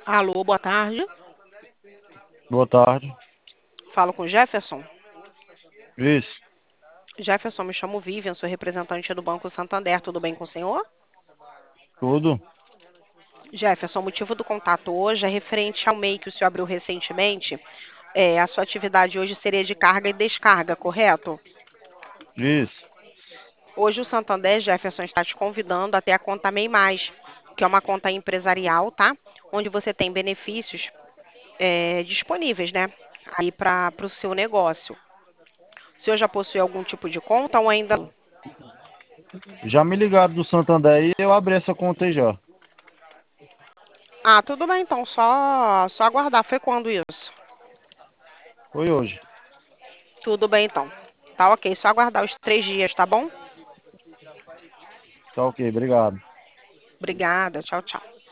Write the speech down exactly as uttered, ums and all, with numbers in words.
Alô, boa tarde. Boa tarde. Falo com Jefferson. Isso, Jefferson, me chamo Vivian, sou representante do Banco Santander. Tudo bem com o senhor? tudo? Jefferson, o motivo do contato hoje é referente ao MEI que o senhor abriu recentemente. É, a sua atividade hoje seria de carga e descarga, correto? Isso. Hoje o Santander, Jefferson, está te convidando a ter a conta MEI Mais, que é uma conta empresarial, tá? Onde você tem benefícios é, disponíveis, né? Aí para o seu negócio. O senhor já possui algum tipo de conta ou ainda não? Já me ligaram do Santander e eu abri essa conta aí já. Ah, tudo bem então, só, só aguardar. Foi quando isso? Foi hoje. Tudo bem então. Tá ok, só aguardar os três dias, tá bom? Tá ok, obrigado. Obrigada, tchau, tchau.